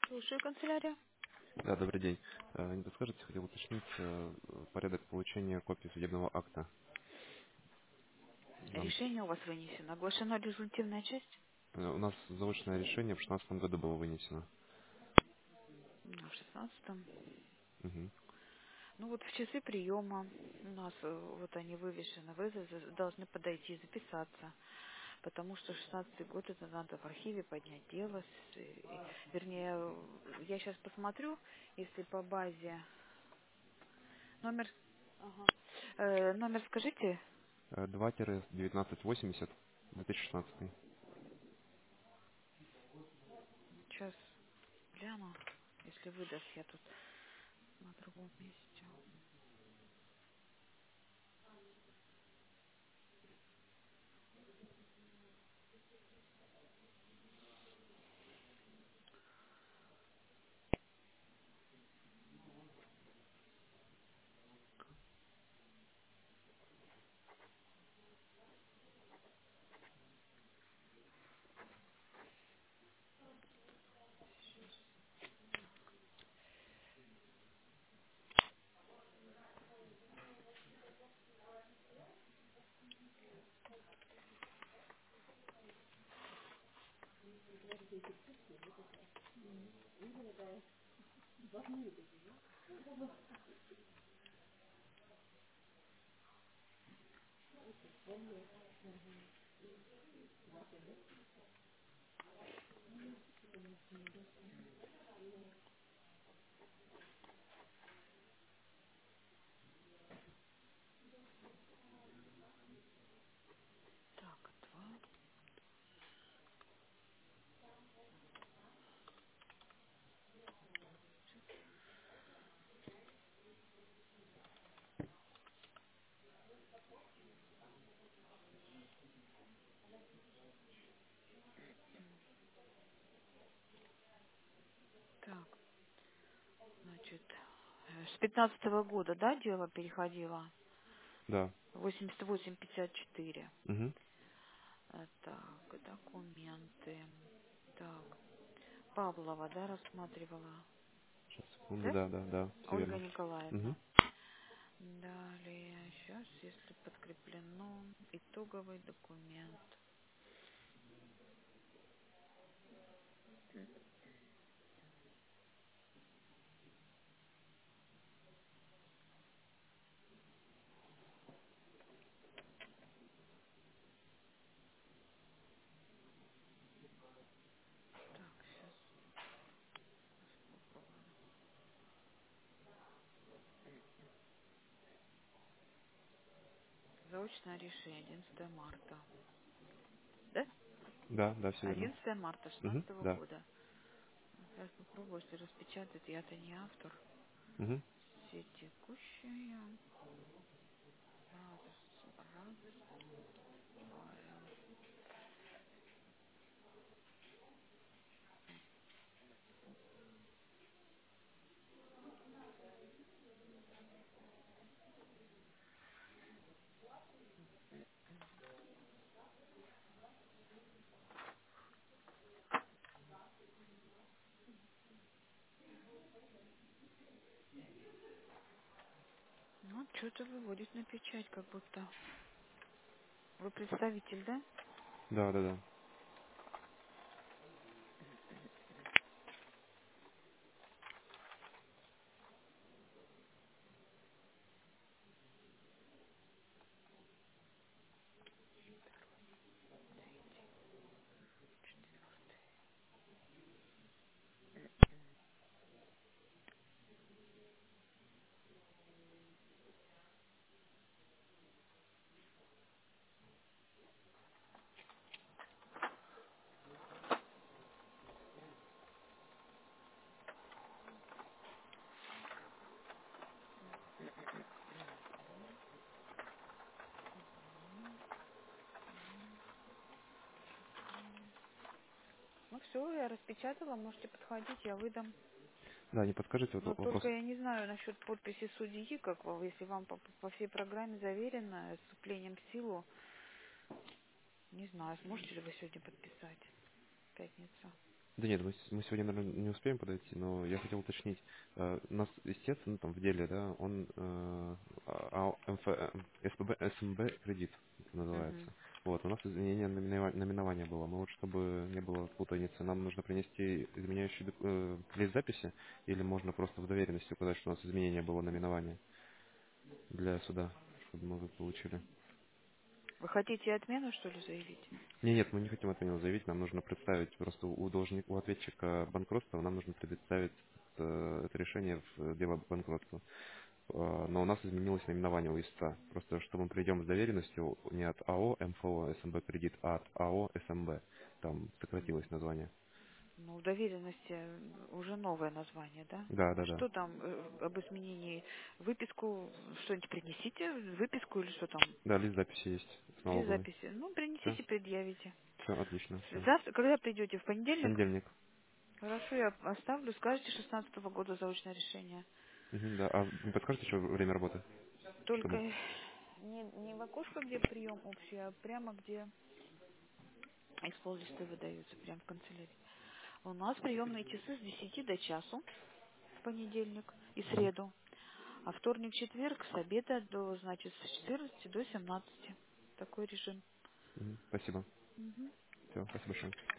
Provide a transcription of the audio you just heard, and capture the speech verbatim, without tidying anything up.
Слушаю, канцелярия. Да, добрый день. Э, Не подскажете, хотел уточнить э, порядок получения копии судебного акта. Нам, Решение у вас вынесено. Оглашена результативная часть э, у нас заочное решение в шестнадцатом году было вынесено. ну, в шестнадцатом. Мгм. Ну вот в часы приема у нас э, вот они вывешены. Вы за- за- должны подойти, записаться. Потому что шестнадцатый год это надо в архиве поднять дело. с- и- вернее, э, я сейчас посмотрю, если по базе. Номер, ага. Э, номер скажите. Э, два девятнадцать восемьдесят две тысячи шестнадцатый. Сейчас гляну. Если выдаст, я тут на другом месте. Так, два. Так. Значит, э, с пятнадцатого года, да, дело переходило? Да. восемьдесят восемь пятьдесят четыре. Мгм. Э, Так, документы. Так, Павлова, да, рассматривала? Сейчас, секунду. Да? Да, да, да, все Ольга верно. Николаевна. Мгм. Далее, сейчас, если подкреплено, итоговый документ. Так, сейчас попробуем. Заочное решение, одиннадцатое марта. Да? Да, да, все верно. одиннадцатое марта Мгм. шестнадцатого Да. года. Сейчас попробую, если распечатать, я-то не автор. Мгм. Все текущие. Бразер, бразер, файл. Ну, что-то выводит на печать, как будто. Вы представитель, да? Да, да, да. Ну, все, я распечатала, можете подходить, я выдам. Да, не подскажите, Но вот вопрос. только я не знаю насчет подписи судьи, как вы, если вам по, по всей программе заверено, с вступлением в силу, не знаю, сможете ли вы сегодня подписать? Пятница. Да нет, мы, с- мы сегодня, наверное, не успеем подойти, но я хотел уточнить. Э, У нас, естественно, там в деле, да, он э, а- а- МФ, э, СБ, СМБ кредит это Мгм. называется. Вот, у нас изменение номинова- наименования было. Мы вот, чтобы не было путаницы, нам нужно принести изменяющий док- э, лист записи, или можно просто в доверенности указать, что у нас изменение было наименования для суда, чтобы мы вы получили. Вы хотите отмену, что ли, заявить? Не, нет, мы не хотим от него заявить, нам нужно представить просто у должника, у ответчика банкротства, нам нужно представить э, это решение в дело банкротства. Э, Но у нас изменилось наименование у истца. Просто что мы придем с доверенностью не от АО МФО СМБ кредит, а от АО СМБ. Там сократилось название. Ну, в доверенности уже новое название, да? Да, А да, да. что там э, об изменении? Выписку, что-нибудь принесите, выписку или что там? Да, лист записи есть с Или налоговой. записи? Ну, Все, принесите, предъявите. все, отлично, все. Завтра, когда придете? В В понедельник? понедельник. Хорошо, я оставлю. Скажете шестнадцатого года заочное решение. Мгм, да. А не подскажете еще время работы? Только Чтобы... не, не в окошко, где прием общий, а прямо где экспол-листы выдаются, прямо в канцелярии. У нас приемные часы с десяти до часу в понедельник и Мгм, среду. А вторник, четверг с обеда до, значит, с четырнадцати до семнадцати. Такой режим. мгм. Спасибо. Мгм. Все, спасибо большое.